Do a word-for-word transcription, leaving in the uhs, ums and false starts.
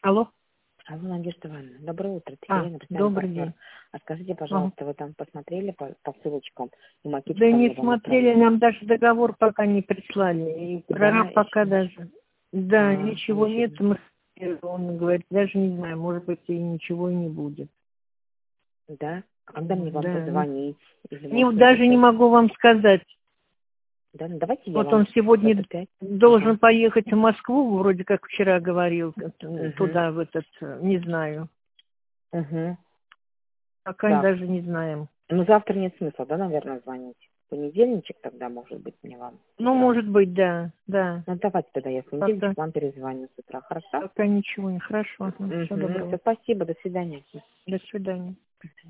Алло. Алло, Надежда Ивановна, доброе утро. Это А, Елена, постоянный добрый партнер. день. А скажите, Ага. пожалуйста, вы там посмотрели по, по ссылочкам, и макетик Да ко не мне вам смотрели, отправили? нам даже договор пока не прислали. И Да, прораб еще пока ничего. даже. Да, А, ничего нет. ничего. Мы... Он говорит, даже не знаю, может быть, и ничего и не будет. Да? А когда мне вам Да. Не, позвонить? Или, не- может быть, даже не опять? могу вам сказать. Да, ну давайте я Вот вам он в эту сегодня пять. должен Ага. поехать в Москву, вроде как вчера говорил, Угу. туда, в этот, не знаю. Угу. Пока Так. даже не знаем. Ну, завтра нет смысла, да, наверное, звонить? В понедельничек тогда, может быть, мне вам с Ну, утра. может быть, да, да. Ну, давайте тогда я в Пока, понедельничек вам перезвоню с утра, хорошо? пока ничего не хорошо. Все Угу. доброго. Все, спасибо, до свидания. До свидания.